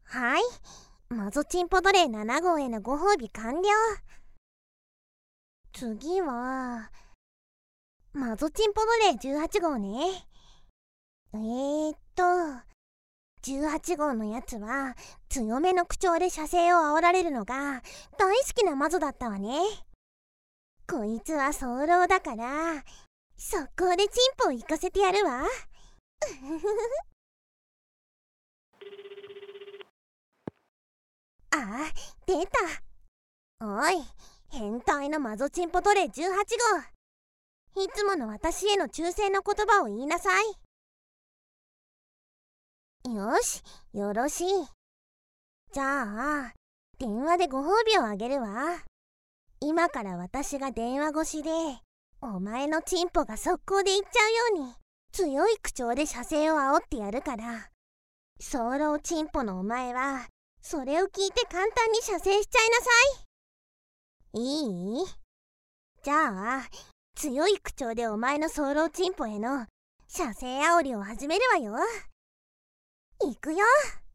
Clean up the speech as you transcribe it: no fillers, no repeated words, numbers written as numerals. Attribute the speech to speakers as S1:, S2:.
S1: はい、マゾチンポ奴隷7号へのご褒美完了。次はマゾチンポ奴隷18号ね。18号のやつは強めの口調で射精を煽られるのが大好きなマゾだったわね。こいつは早漏だから速攻でチンポを行かせてやるわ。あ、出た。おい、変態のマゾチンポ奴隷18号、いつもの私への忠誠の言葉を言いなさい。よし、よろしい。じゃあ電話でご褒美をあげるわ。今から私が電話越しでお前のチンポが速攻で行っちゃうように強い口調で射精を煽ってやるから、早漏チンポのお前はそれを聞いて簡単に射精しちゃいなさい。いい？じゃあ強い口調でお前の早漏チンポへの射精煽りを始めるわよ。いくよ。